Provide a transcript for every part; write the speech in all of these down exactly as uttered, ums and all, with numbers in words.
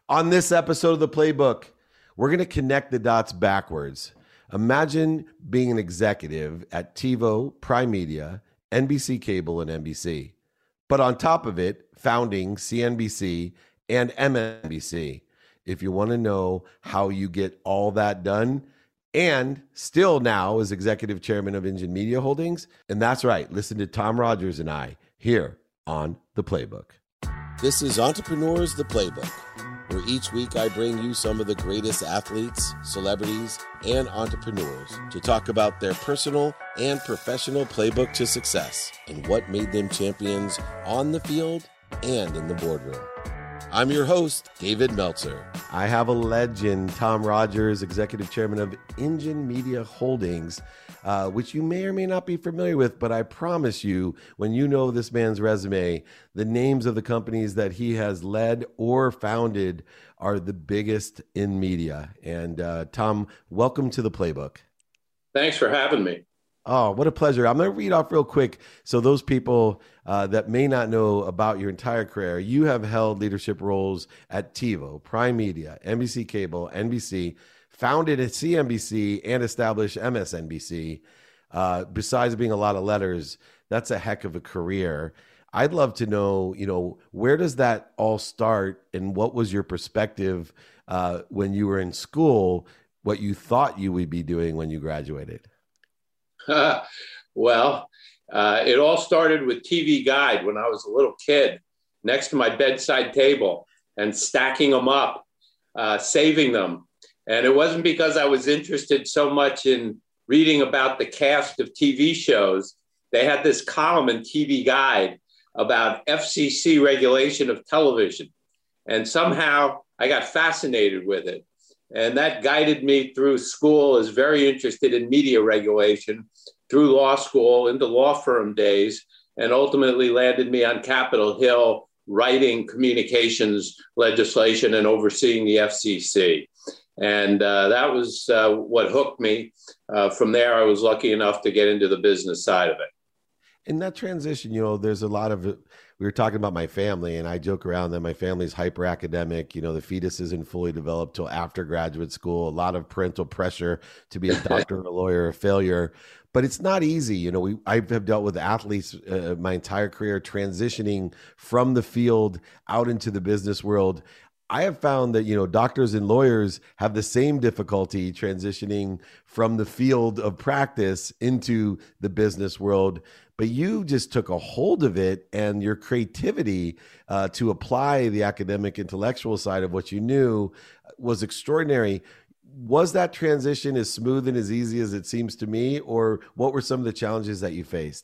On this episode of The Playbook, we're going to connect the dots backwards. Imagine being an executive at TiVo, Prime Media, N B C Cable, and N B C. But on top of it, founding C N B C and M S N B C. If you want to know how you get all that done, and still now is executive chairman of Engine Media Holdings. And that's right, listen to Tom Rogers and I here on The Playbook. This is Entrepreneurs, The Playbook, where each week I bring you some of the greatest athletes, celebrities, and entrepreneurs to talk about their personal and professional playbook to success and what made them champions on the field and in the boardroom. I'm your host, David Meltzer. I have a legend, Tom Rogers, executive chairman of Engine Media Holdings, uh, which you may or may not be familiar with, but I promise you, when you know this man's resume, the names of the companies that he has led or founded are the biggest in media. And uh, Tom, welcome to The Playbook. Thanks for having me. Oh, what a pleasure. I'm going to read off real quick. So those people uh, that may not know about your entire career, you have held leadership roles at TiVo, Prime Media, N B C Cable, N B C, founded at C N B C and established M S N B C. Uh, besides being a lot of letters, that's a heck of a career. I'd love to know, you know, where does that all start and what was your perspective uh, when you were in school, what you thought you would be doing when you graduated? Uh, well, uh, it all started with T V Guide when I was a little kid next to my bedside table and stacking them up, uh, saving them. And it wasn't because I was interested so much in reading about the cast of T V shows. They had this column in T V Guide about F C C regulation of television. And somehow I got fascinated with it. And that guided me through school as very interested in media regulation, through law school, into law firm days, and ultimately landed me on Capitol Hill writing communications legislation and overseeing the F C C. And uh, that was uh, what hooked me. Uh, from there, I was lucky enough to get into the business side of it. In that transition, you know, there's a lot of, we were talking about my family, and I joke around that my family's hyper academic. You know, the fetus isn't fully developed till after graduate school, a lot of parental pressure to be a doctor, a lawyer, a failure. But it's not easy. You know, we I have dealt with athletes uh, my entire career transitioning from the field out into the business world. I have found that, you know, doctors and lawyers have the same difficulty transitioning from the field of practice into the business world. But you just took a hold of it, and your creativity uh, to apply the academic intellectual side of what you knew was extraordinary. Was that transition as smooth and as easy as it seems to me, or what were some of the challenges that you faced?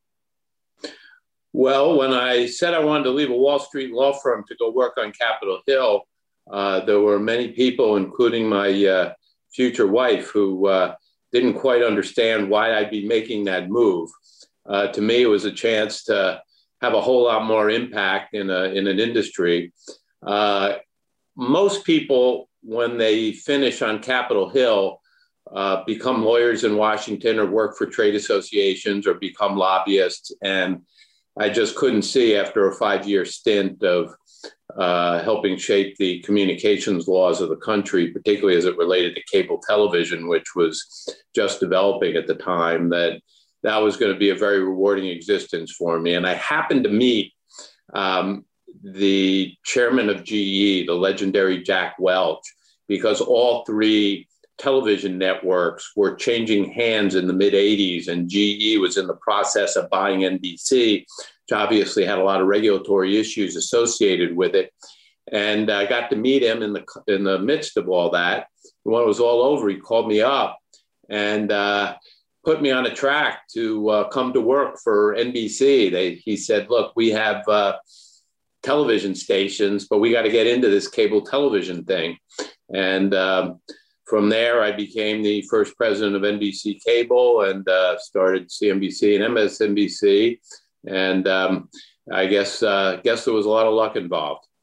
Well, when I said I wanted to leave a Wall Street law firm to go work on Capitol Hill, uh, there were many people, including my uh, future wife, who uh, didn't quite understand why I'd be making that move. Uh, to me, it was a chance to have a whole lot more impact in a in an industry. Uh, most people, when they finish on Capitol Hill, uh, become lawyers in Washington or work for trade associations or become lobbyists. And I just couldn't see, after a five-year stint of uh, helping shape the communications laws of the country, particularly as it related to cable television, which was just developing at the time, that that was going to be a very rewarding existence for me. And I happened to meet um, the chairman of G E, the legendary Jack Welch, because all three television networks were changing hands in the mid eighties, and G E was in the process of buying N B C, which obviously had a lot of regulatory issues associated with it. And I got to meet him in the in the midst of all that. When it was all over, he called me up and uh, put me on a track to uh, come to work for N B C. They, he said, look, we have uh, television stations, but we got to get into this cable television thing. And um, from there, I became the first president of N B C Cable and uh, started C N B C and M S N B C. And um, I guess uh, guess there was a lot of luck involved.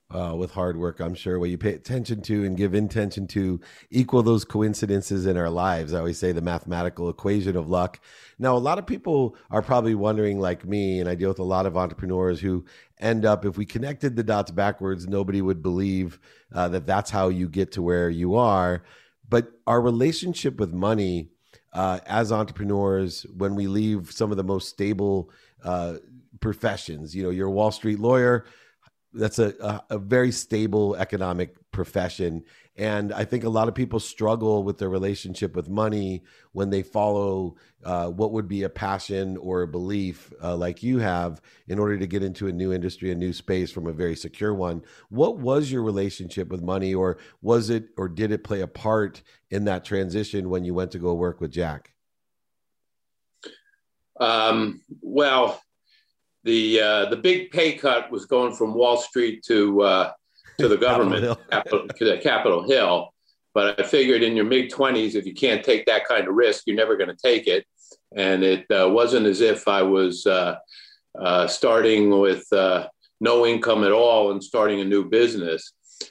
Uh, with hard work, I'm sure what you pay attention to and give intention to equal those coincidences in our lives. I always say the mathematical equation of luck. Now, a lot of people are probably wondering, like me, and I deal with a lot of entrepreneurs who end up, if we connected the dots backwards, nobody would believe uh, that that's how you get to where you are. But our relationship with money uh, as entrepreneurs, when we leave some of the most stable uh, professions, you know, you're a Wall Street lawyer, that's a, a, a very stable economic profession. And I think a lot of people struggle with their relationship with money when they follow uh, what would be a passion or a belief uh, like you have in order to get into a new industry, a new space from a very secure one. What was your relationship with money, or was it, or did it play a part in that transition when you went to go work with Jack? Um, well, The uh, the big pay cut was going from Wall Street to uh, to the government, Capitol, Capitol, Capitol Hill. But I figured in your mid twenties, if you can't take that kind of risk, you're never going to take it. And it uh, wasn't as if I was uh, uh, starting with uh, no income at all and starting a new business.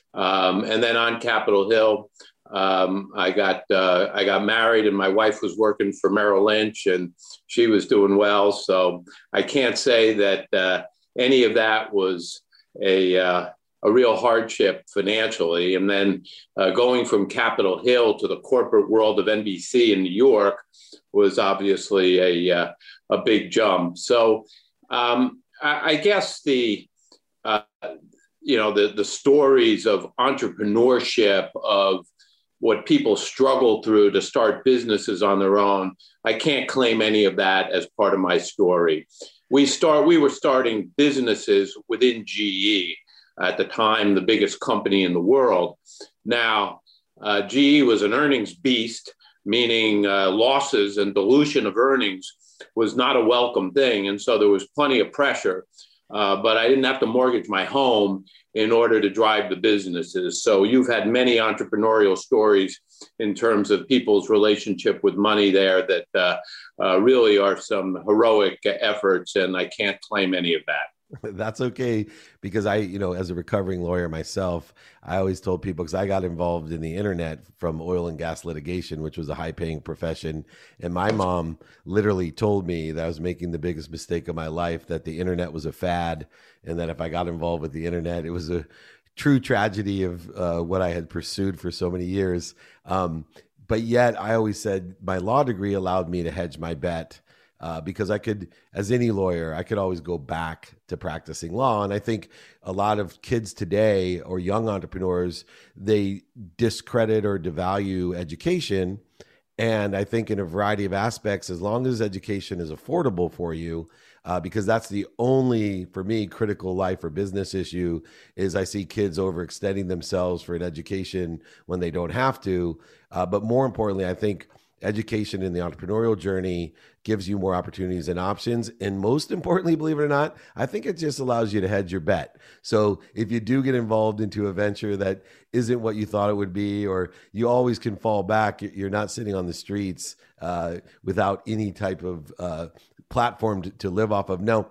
Um, and then on Capitol Hill, Um, I got uh, I got married, and my wife was working for Merrill Lynch, and she was doing well. So I can't say that uh, any of that was a uh, a real hardship financially. And then uh, going from Capitol Hill to the corporate world of N B C in New York was obviously a uh, a big jump. So um, I, I guess the uh, you know the the stories of entrepreneurship, of what people struggle through to start businesses on their own, I can't claim any of that as part of my story. We start, we were starting businesses within G E, at the time, the biggest company in the world. Now, uh, G E was an earnings beast, meaning uh, losses and dilution of earnings was not a welcome thing. And so there was plenty of pressure, uh, but I didn't have to mortgage my home in order to drive the businesses. So you've had many entrepreneurial stories in terms of people's relationship with money there that uh, uh, really are some heroic efforts, and I can't claim any of that. That's okay, because I, you know, as a recovering lawyer myself, I always told people, because I got involved in the internet from oil and gas litigation, which was a high paying profession. And my mom literally told me that I was making the biggest mistake of my life, that the internet was a fad, and that if I got involved with the internet, it was a true tragedy of uh, what I had pursued for so many years. Um, but yet I always said my law degree allowed me to hedge my bet. Uh, because I could, as any lawyer, I could always go back to practicing law. And I think a lot of kids today, or young entrepreneurs, they discredit or devalue education. And I think in a variety of aspects, as long as education is affordable for you, uh, because that's the only, for me, critical life or business issue, is I see kids overextending themselves for an education when they don't have to. Uh, but more importantly, I think education in the entrepreneurial journey gives you more opportunities and options. And most importantly, believe it or not, I think it just allows you to hedge your bet. So if you do get involved into a venture that isn't what you thought it would be, or you always can fall back, you're not sitting on the streets uh, without any type of uh, platform to, to live off of. Now,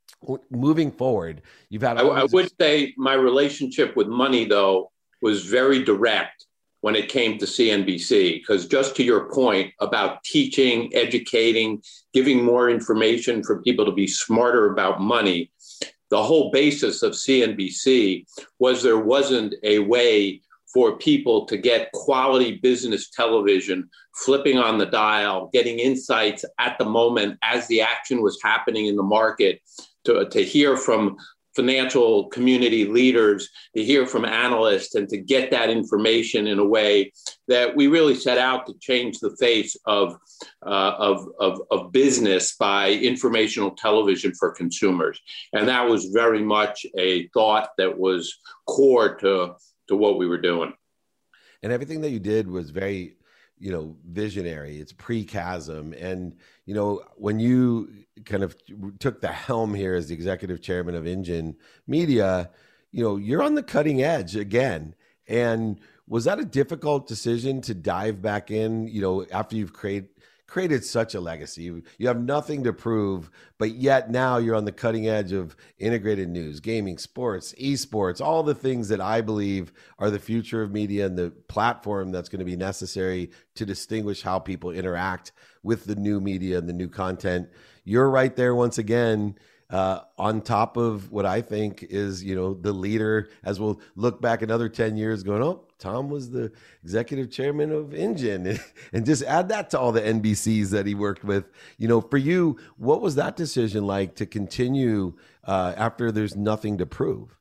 moving forward, you've had... I, I would say my relationship with money, though, was very direct when it came to C N B C, because just to your point about teaching, educating, giving more information for people to be smarter about money, the whole basis of C N B C was there wasn't a way for people to get quality business television, flipping on the dial, getting insights at the moment as the action was happening in the market, to, to hear from financial community leaders, to hear from analysts, and to get that information in a way that we really set out to change the face of, uh, of, of, of business by informational television for consumers. And that was very much a thought that was core to, to what we were doing. And everything that you did was very, you know, visionary. It's pre-chasm. And, you know, when you kind of took the helm here as the executive chairman of Engine Media, you know, you're on the cutting edge again. And was that a difficult decision to dive back in, you know, after you've create, created such a legacy. You, you have nothing to prove, but yet now you're on the cutting edge of integrated news, gaming, sports, esports, all the things that I believe are the future of media and the platform that's going to be necessary to distinguish how people interact with the new media and the new content. You're right there once again, uh, on top of what I think is, you know, the leader, as we'll look back another ten years going, oh, Tom was the executive chairman of Engine, and, and just add that to all the N B Cs that he worked with. You know, for you, what was that decision like to continue uh, after there's nothing to prove?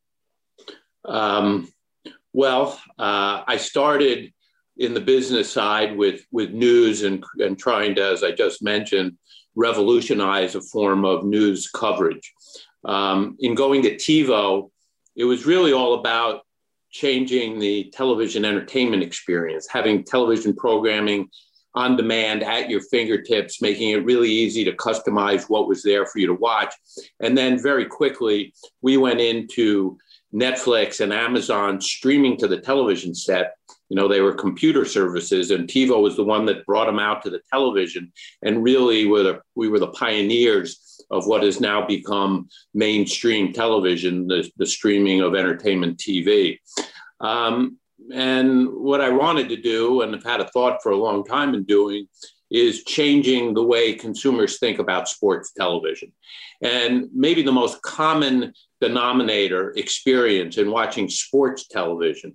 Um, well, uh, I started in the business side with, with news and, and trying to, as I just mentioned, revolutionize a form of news coverage. Um, in going to TiVo, it was really all about changing the television entertainment experience, having television programming on demand at your fingertips, making it really easy to customize what was there for you to watch. And then very quickly, we went into Netflix and Amazon streaming to the television set. You know, they were computer services, and TiVo was the one that brought them out to the television. And really, were the, we were the pioneers of what has now become mainstream television, the, the streaming of entertainment T V. Um, and what I wanted to do, and have had a thought for a long time in doing, is changing the way consumers think about sports television. And maybe the most common denominator experience in watching sports television,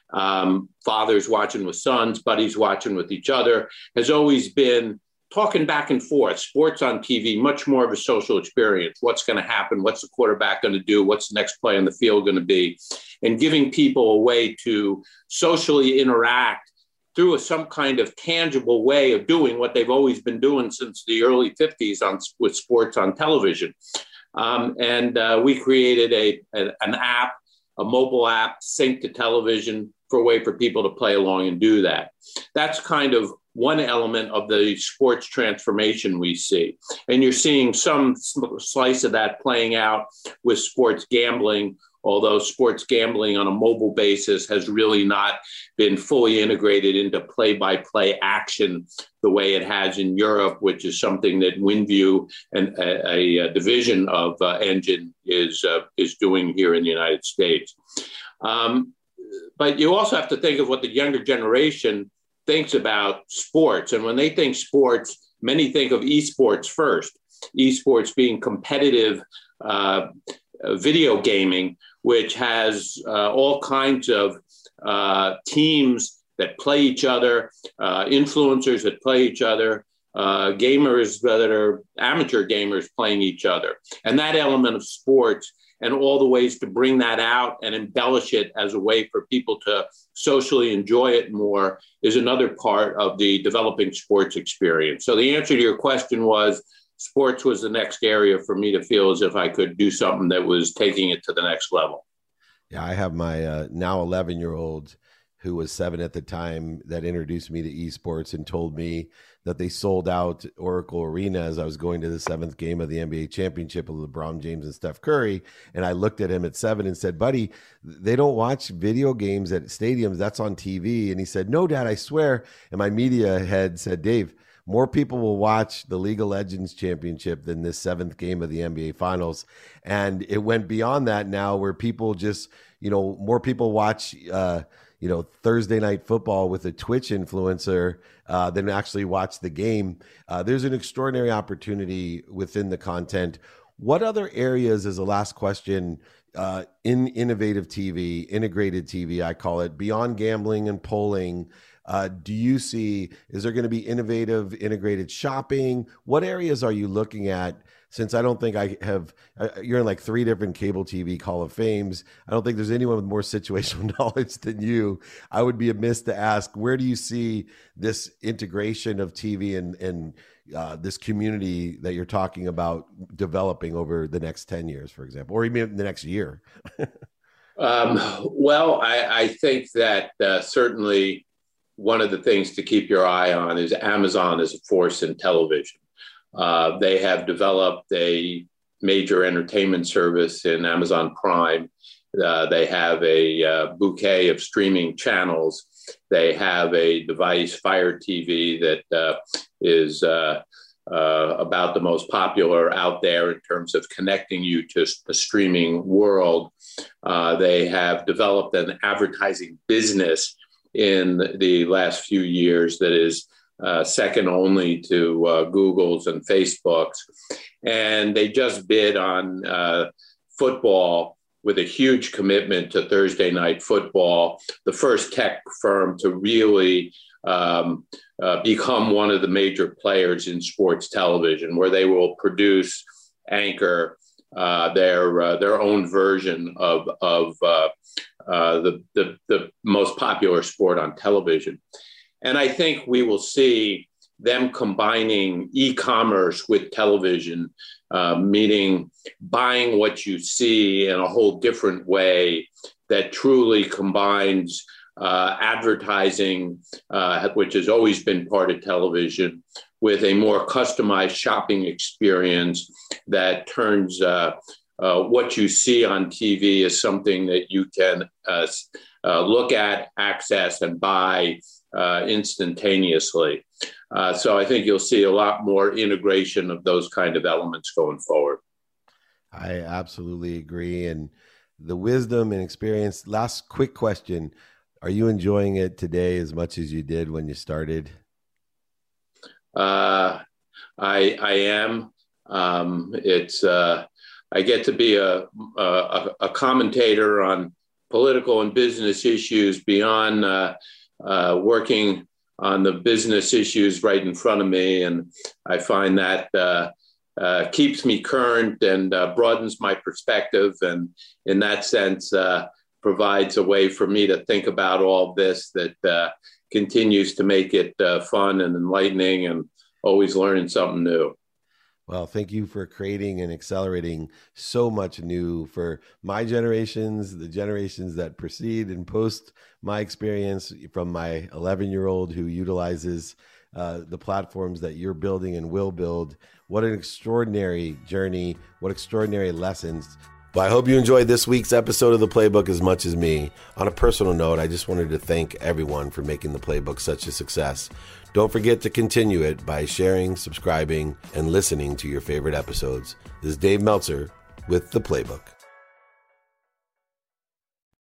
um, fathers watching with sons, buddies watching with each other, has always been talking back and forth. Sports on T V, much more of a social experience. What's going to happen? What's the quarterback going to do? What's the next play on the field going to be? And giving people a way to socially interact through a, some kind of tangible way of doing what they've always been doing since the early fifties on, with sports on television. Um, and uh, we created a, a an app, a mobile app, synced to television, for a way for people to play along and do that. That's kind of one element of the sports transformation we see. And you're seeing some slice of that playing out with sports gambling, although sports gambling on a mobile basis has really not been fully integrated into play-by-play action the way it has in Europe, which is something that WinView, and a, a division of uh, Engine, is, uh, is doing here in the United States. Um, But you also have to think of what the younger generation thinks about sports. And when they think sports, many think of esports first. Esports being competitive uh, video gaming, which has uh, all kinds of uh, teams that play each other, uh, influencers that play each other, uh, gamers that are amateur gamers playing each other. And that element of sports and all the ways to bring that out and embellish it as a way for people to socially enjoy it more is another part of the developing sports experience. So the answer to your question was, sports was the next area for me to feel as if I could do something that was taking it to the next level. Yeah, I have my uh, now eleven-year-old who was seven at the time that introduced me to esports and told me that they sold out Oracle Arena as I was going to the seventh game of the N B A championship of LeBron James and Steph Curry. And I looked at him at seven and said, buddy, they don't watch video games at stadiums. That's on T V. And he said, no, Dad, I swear. And my media head said, Dave, more people will watch the League of Legends championship than this seventh game of the N B A finals. And it went beyond that now, where people just, you know, more people watch, uh, you know, Thursday night football with a Twitch influencer uh, than actually watch the game. Uh, there's an extraordinary opportunity within the content. What other areas, as a last question, uh, in innovative T V, integrated T V, I call it, beyond gambling and polling, uh, do you see, is there going to be innovative, integrated shopping? What areas are you looking at? Since I don't think I have, uh, you're in like three different cable T V Hall of Fames. I don't think there's anyone with more situational knowledge than you. I would be amiss to ask, where do you see this integration of T V and, and uh, this community that you're talking about developing over the next ten years, for example, or even the next year? um, well, I, I think that uh, certainly one of the things to keep your eye on is Amazon as a force in television. Uh, they have developed a major entertainment service in Amazon Prime, Uh, they have a uh, bouquet of streaming channels. They have a device, Fire T V, that uh, is uh, uh, about the most popular out there in terms of connecting you to the streaming world. Uh, they have developed an advertising business in the last few years that is uh, second only to uh, Google's and Facebook's. And they just bid on uh, football with a huge commitment to Thursday Night Football, the first tech firm to really um, uh, become one of the major players in sports television, where they will produce, anchor uh, their uh, their own version of of uh, uh, the, the the most popular sport on television. And I think we will see them combining e-commerce with television, uh, meaning buying what you see in a whole different way that truly combines uh, advertising, uh, which has always been part of television, with a more customized shopping experience that turns uh, uh, what you see on T V as something that you can uh, uh, look at, access, and buy uh, instantaneously. Uh, so I think you'll see a lot more integration of those kind of elements going forward. I absolutely agree. And the wisdom and experience. Last quick question. Are you enjoying it today as much as you did when you started? Uh, I, I am. Um, it's uh, I get to be a, a, a commentator on political and business issues beyond uh, uh, working on the business issues right in front of me. And I find that uh, uh, keeps me current and uh, broadens my perspective. And in that sense, uh, provides a way for me to think about all this that uh, continues to make it uh, fun and enlightening and always learning something new. Well, thank you for creating and accelerating so much new for my generations, the generations that precede and post my experience, from my eleven-year-old who utilizes uh, the platforms that you're building and will build. What an extraordinary journey. What extraordinary lessons. Well, I hope you enjoyed this week's episode of The Playbook as much as me. On a personal note, I just wanted to thank everyone for making The Playbook such a success. Don't forget to continue it by sharing, subscribing, and listening to your favorite episodes. This is Dave Meltzer with The Playbook.